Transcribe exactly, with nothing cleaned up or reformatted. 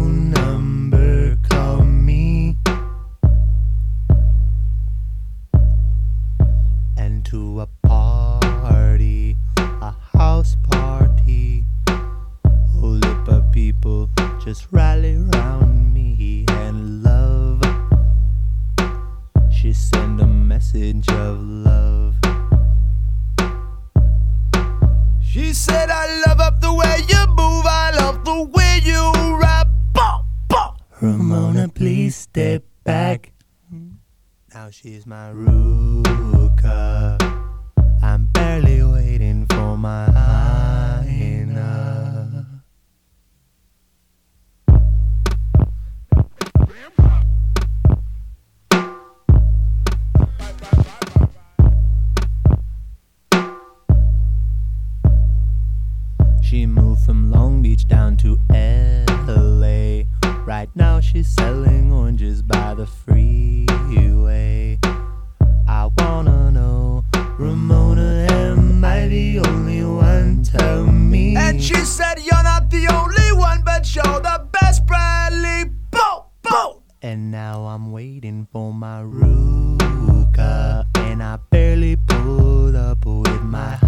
phone number, call me. And to a party, a house party. Whole heap of people just rally round me and love. She sent a message of love. She said, I love up the way you move, I love the way you rap. Bah, bah. Ramona, please step back. Now she's my Ruka. I'm barely waiting for my hyena. She moved from Long Beach down to L A. Right now she's selling oranges by the freeway. I wanna know, Ramona, am I the only one? Tell me. And she said, you're not the only one, but you're the best, Bradley. Bo, bo. And now I'm waiting for my Ruka, and I barely pulled up with my